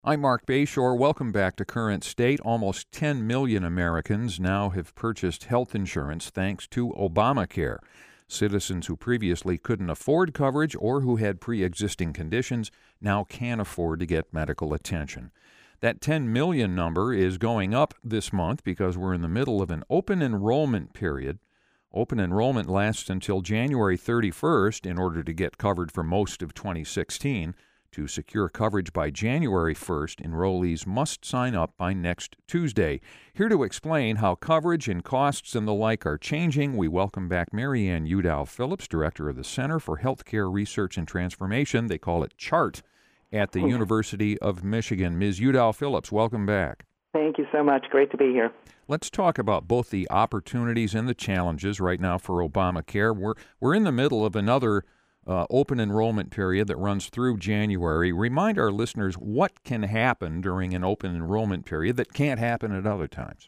I'm Mark Bayshore. Welcome back to Current State. Almost 10 million Americans now have purchased health insurance thanks to Obamacare. Citizens who previously couldn't afford coverage or who had pre-existing conditions now can afford to get medical attention. That 10 million number is going up this month because we're in the middle of an open enrollment period. Open enrollment lasts until January 31st in order to get covered for most of 2016. To secure coverage by January 1st, enrollees must sign up by next Tuesday. Here to explain how coverage and costs and the like are changing, we welcome back Mary Ann Udall Phillips, Director of the Center for Healthcare Research and Transformation. They call it CHART at the University of Michigan. Ms. Udall Phillips, welcome back. Thank you so much. Great to be here. Let's talk about both the opportunities and the challenges right now for Obamacare. We're in the middle of another open enrollment period that runs through January. Remind our listeners what can happen during an open enrollment period that can't happen at other times.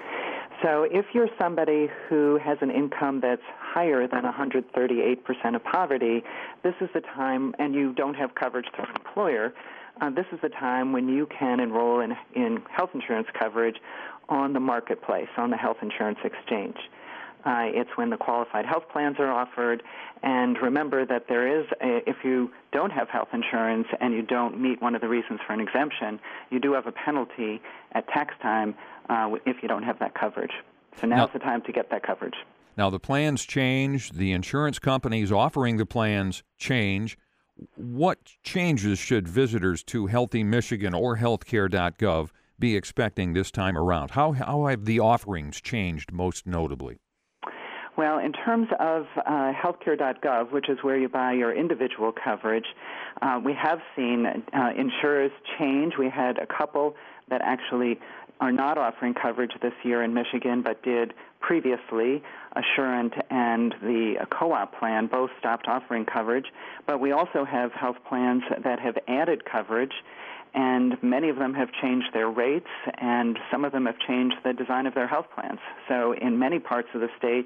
So if you're somebody who has an income that's higher than 138% of poverty, this is the time, and you don't have coverage through an employer, this is the time when you can enroll in health insurance coverage on the marketplace, on the health insurance exchange. It's when the qualified health plans are offered. And remember that if you don't have health insurance and you don't meet one of the reasons for an exemption, you do have a penalty at tax time if you don't have that coverage. So now's the time to get that coverage. Now, the plans change. The insurance companies offering the plans change. What changes should visitors to Healthy Michigan or healthcare.gov be expecting this time around? How have the offerings changed most notably? Well, in terms of healthcare.gov, which is where you buy your individual coverage, we have seen insurers change. We had a couple that actually are not offering coverage this year in Michigan, but did previously. Assurant and the co-op plan both stopped offering coverage. But we also have health plans that have added coverage, and many of them have changed their rates, and some of them have changed the design of their health plans. So in many parts of the state,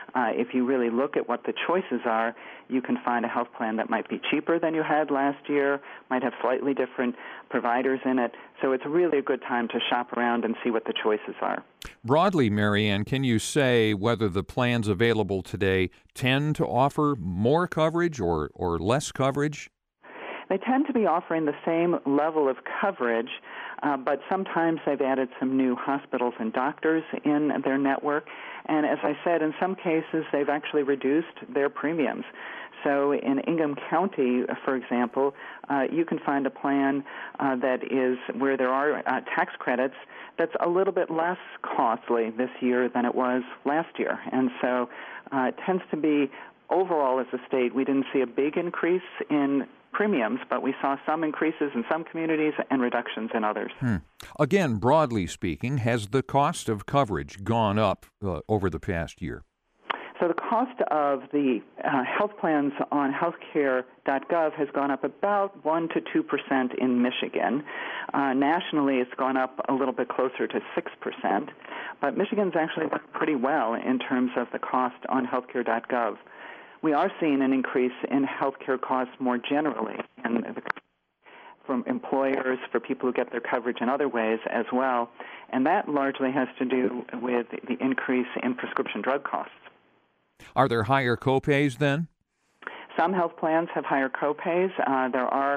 if you really look at what the choices are, you can find a health plan that might be cheaper than you had last year, might have slightly different providers in it. So it's really a good time to shop around and see what the choices are. Broadly, Mary Ann, can you say whether the plans available today tend to offer more coverage or less coverage? They tend to be offering the same level of coverage, but sometimes they've added some new hospitals and doctors in their network. And as I said, in some cases, they've actually reduced their premiums. So in Ingham County, for example, you can find a plan that is where there are tax credits that's a little bit less costly this year than it was last year. And so it tends to be, overall as a state, we didn't see a big increase in premiums, but we saw some increases in some communities and reductions in others. Again, broadly speaking, has the cost of coverage gone up over the past year? So the cost of the health plans on healthcare.gov has gone up about 1% to 2% in Michigan. Nationally, it's gone up a little bit closer to 6%, but Michigan's actually done pretty well in terms of the cost on healthcare.gov. We are seeing an increase in healthcare costs more generally, and from employers, for people who get their coverage in other ways as well, and that largely has to do with the increase in prescription drug costs. Are there higher copays then? Some health plans have higher copays. There are,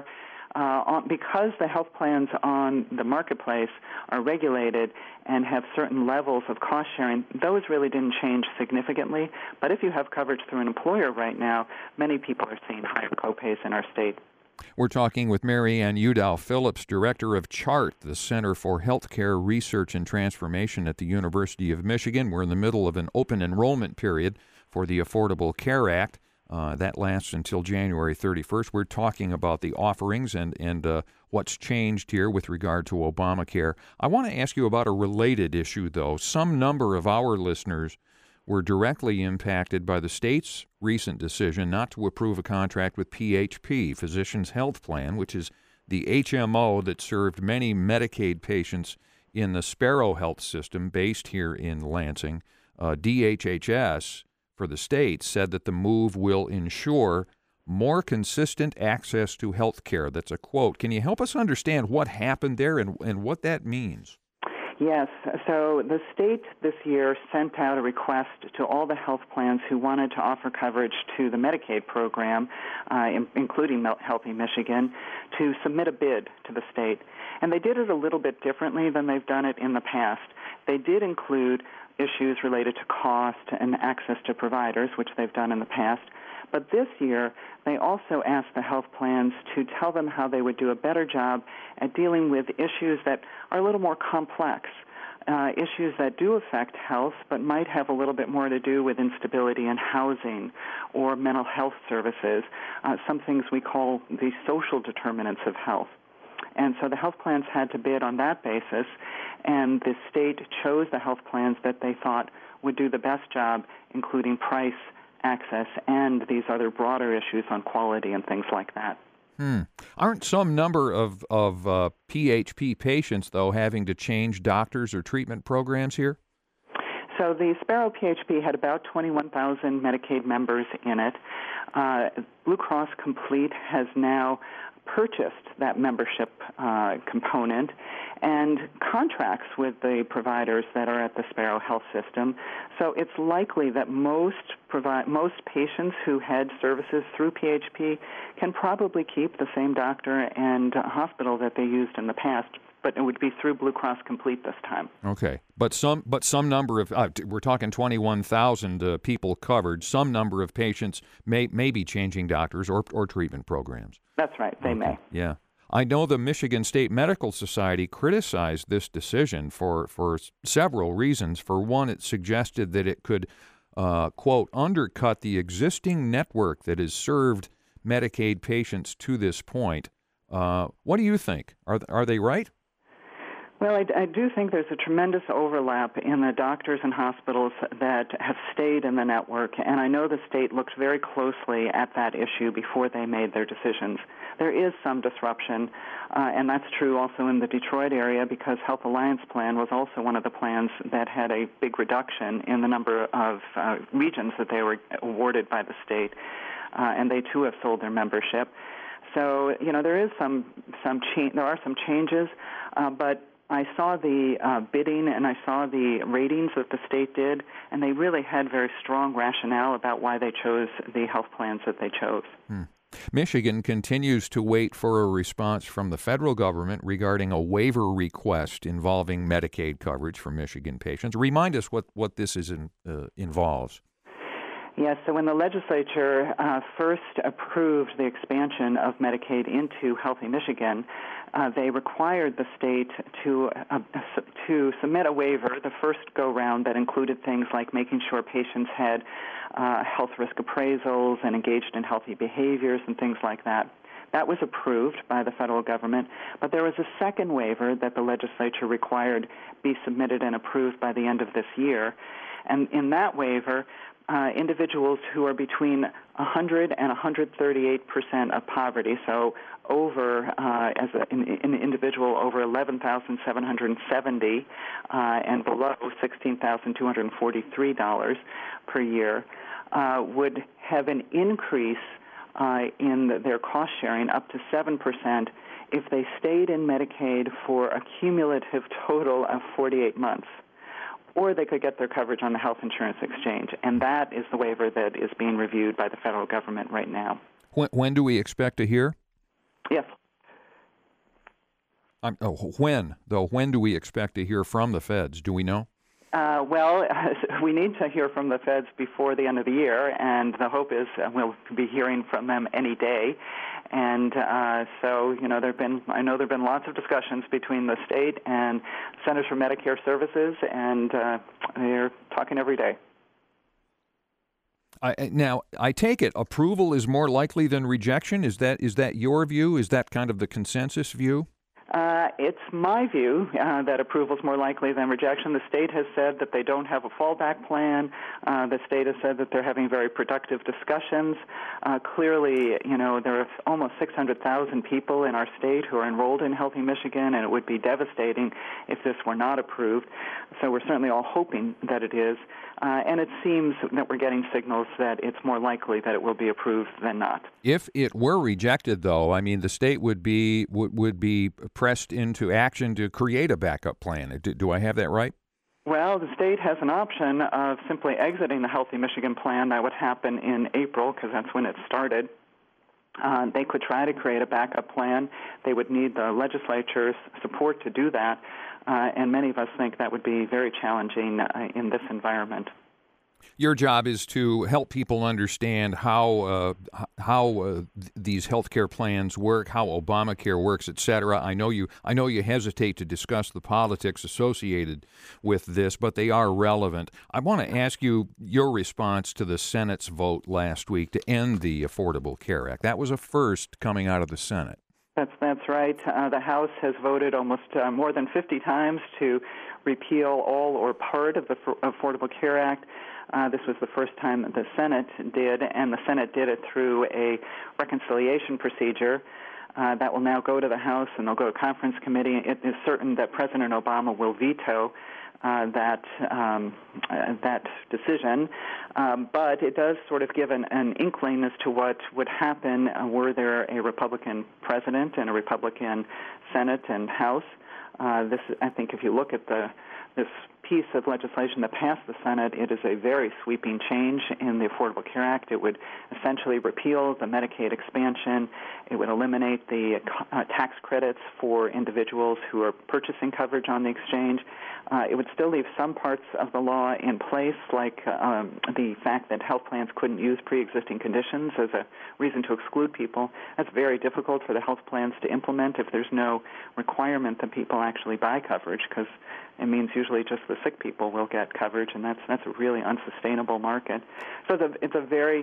because the health plans on the marketplace are regulated and have certain levels of cost sharing, those really didn't change significantly. But if you have coverage through an employer right now, many people are seeing higher copays in our state. We're talking with Mary Ann Udall Phillips, Director of CHART, the Center for Healthcare Research and Transformation at the University of Michigan. We're in the middle of an open enrollment period for the Affordable Care Act. That lasts until January 31st. We're talking about the offerings and what's changed here with regard to Obamacare. I want to ask you about a related issue, though. Some number of our listeners were directly impacted by the state's recent decision not to approve a contract with PHP, Physicians Health Plan, which is the HMO that served many Medicaid patients in the Sparrow Health System based here in Lansing. DHHS for the state said that the move will ensure more consistent access to health care. That's a quote. Can you help us understand what happened there and what that means? Yes. So the state this year sent out a request to all the health plans who wanted to offer coverage to the Medicaid program, including Healthy Michigan, to submit a bid to the state. And they did it a little bit differently than they've done it in the past. They did include issues related to cost and access to providers, which they've done in the past. But this year, they also asked the health plans to tell them how they would do a better job at dealing with issues that are a little more complex, issues that do affect health but might have a little bit more to do with instability in housing or mental health services, some things we call the social determinants of health. And so the health plans had to bid on that basis, and the state chose the health plans that they thought would do the best job, including price, access, and these other broader issues on quality and things like that. Aren't some number of PHP patients, though, having to change doctors or treatment programs here? So the Sparrow PHP had about 21,000 Medicaid members in it. Blue Cross Complete has now purchased that membership component and contracts with the providers that are at the Sparrow Health System. So it's likely that most patients who had services through PHP can probably keep the same doctor and hospital that they used in the past, but it would be through Blue Cross Complete this time. Okay, but some number of we're talking 21,000 people covered. Some number of patients may be changing doctors or treatment programs. That's right. They may. Yeah. I know the Michigan State Medical Society criticized this decision for several reasons. For one, it suggested that it could, quote, undercut the existing network that has served Medicaid patients to this point. What do you think? Are they right? Well, I do think there's a tremendous overlap in the doctors and hospitals that have stayed in the network, and I know the state looked very closely at that issue before they made their decisions. There is some disruption, and that's true also in the Detroit area because Health Alliance Plan was also one of the plans that had a big reduction in the number of regions that they were awarded by the state, and they too have sold their membership. So, there is there are some changes, but I saw the bidding and I saw the ratings that the state did, and they really had very strong rationale about why they chose the health plans that they chose. Michigan continues to wait for a response from the federal government regarding a waiver request involving Medicaid coverage for Michigan patients. Remind us what this involves. Yes, so when the legislature first approved the expansion of Medicaid into Healthy Michigan, they required the state to submit a waiver, the first go-round, that included things like making sure patients had health risk appraisals and engaged in healthy behaviors and things like that. That was approved by the federal government, but there was a second waiver that the legislature required be submitted and approved by the end of this year. And in that waiver, individuals who are between 100 and 138% of poverty, so over, as an individual over 11,770 and below $16,243 per year, would have an increase in their cost sharing up to 7% if they stayed in Medicaid for a cumulative total of 48 months. Or they could get their coverage on the health insurance exchange. And that is the waiver that is being reviewed by the federal government right now. When do we expect to hear? Yes. When do we expect to hear from the feds? Do we know? Well, we need to hear from the feds before the end of the year, and the hope is we'll be hearing from them any day. And so, I know there have been lots of discussions between the state and Centers for Medicare Services, and they're talking every day. Now, I take it approval is more likely than rejection. Is that your view? Is that kind of the consensus view? It's my view that approval is more likely than rejection. The state has said that they don't have a fallback plan. The state has said that they're having very productive discussions. Clearly, there are almost 600,000 people in our state who are enrolled in Healthy Michigan, and it would be devastating if this were not approved. So we're certainly all hoping that it is. And it seems that we're getting signals that it's more likely that it will be approved than not. If it were rejected, though, I mean, the state would be pressed into action to create a backup plan. Do I have that right? Well, the state has an option of simply exiting the Healthy Michigan plan. That would happen in April because that's when it started. They could try to create a backup plan. They would need the legislature's support to do that, and many of us think that would be very challenging in this environment. Your job is to help people understand how these healthcare plans work, how Obamacare works, et cetera. I know you hesitate to discuss the politics associated with this, but they are relevant. I want to ask you your response to the Senate's vote last week to end the Affordable Care Act. That was a first coming out of the Senate. That's right. The House has voted almost more than 50 times to repeal all or part of the Affordable Care Act. This was the first time that the Senate did, and the Senate did it through a reconciliation procedure that will now go to the House, and they'll go to conference committee. It is certain that President Obama will veto that decision, but it does sort of give an inkling as to what would happen were there a Republican president and a Republican Senate and House. I think if you look at this piece of legislation that passed the Senate, it is a very sweeping change in the Affordable Care Act. It would essentially repeal the Medicaid expansion. It would eliminate the tax credits for individuals who are purchasing coverage on the exchange. It would still leave some parts of the law in place, like the fact that health plans couldn't use pre-existing conditions as a reason to exclude people. That's very difficult for the health plans to implement if there's no requirement that people actually buy coverage, because it means usually just the sick people will get coverage, and that's a really unsustainable market. So it's a very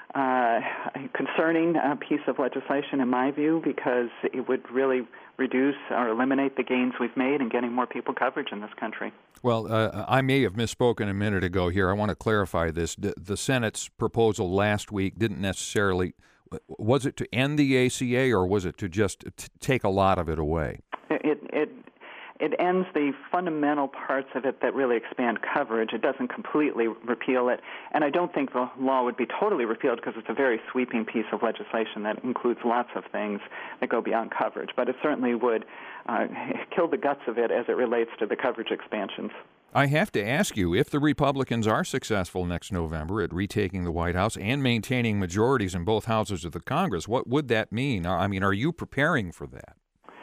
concerning piece of legislation, in my view, because it would really reduce or eliminate the gains we've made in getting more people coverage in this country. Well, I may have misspoken a minute ago here. I want to clarify this. The Senate's proposal last week didn't necessarily, was it to end the ACA, or was it to just take a lot of it away? It ends the fundamental parts of it that really expand coverage. It doesn't completely repeal it. And I don't think the law would be totally repealed because it's a very sweeping piece of legislation that includes lots of things that go beyond coverage. But it certainly would kill the guts of it as it relates to the coverage expansions. I have to ask you, if the Republicans are successful next November at retaking the White House and maintaining majorities in both houses of the Congress, what would that mean? I mean, are you preparing for that?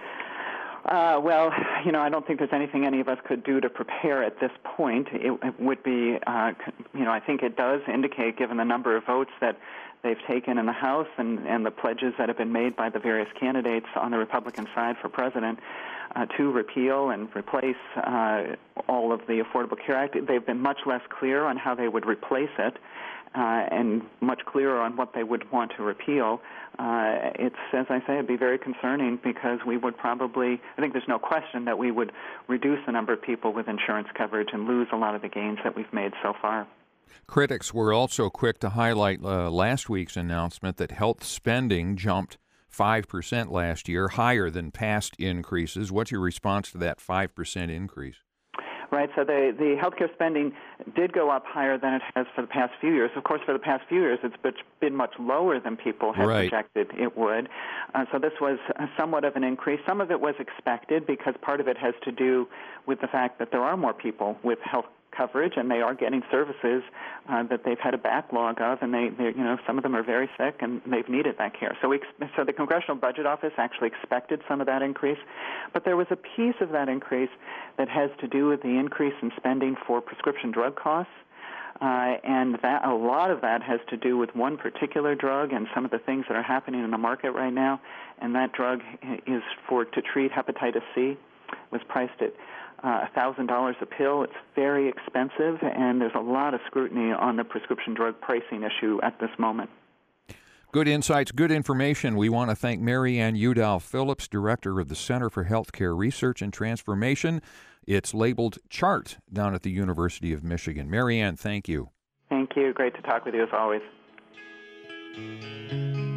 Well, I don't think there's anything any of us could do to prepare at this point. It would be, I think it does indicate, given the number of votes that they've taken in the House and the pledges that have been made by the various candidates on the Republican side for president to repeal and replace all of the Affordable Care Act. They've been much less clear on how they would replace it. And much clearer on what they would want to repeal. It's, as I say, it'd be very concerning because we would probably, I think there's no question that we would reduce the number of people with insurance coverage and lose a lot of the gains that we've made so far. Critics were also quick to highlight last week's announcement that health spending jumped 5% last year, higher than past increases. What's your response to that 5% increase? Right, so the healthcare spending did go up higher than it has for the past few years. Of course, for the past few years, it's been much lower than people had projected it would. So this was somewhat of an increase. Some of it was expected because part of it has to do with the fact that there are more people with health coverage, and they are getting services that they've had a backlog of, and they some of them are very sick, and they've needed that care. So the Congressional Budget Office actually expected some of that increase, but there was a piece of that increase that has to do with the increase in spending for prescription drug costs. And that a lot of that has to do with one particular drug and some of the things that are happening in the market right now. And that drug is to treat hepatitis C. Was priced at $1,000 a pill. It's very expensive, and there's a lot of scrutiny on the prescription drug pricing issue at this moment. Good insights, good information. We want to thank Mary Ann Udall Phillips, Director of the Center for Healthcare Research and Transformation. It's labeled CHART down at the University of Michigan. Mary Ann, thank you. Thank you. Great to talk with you as always.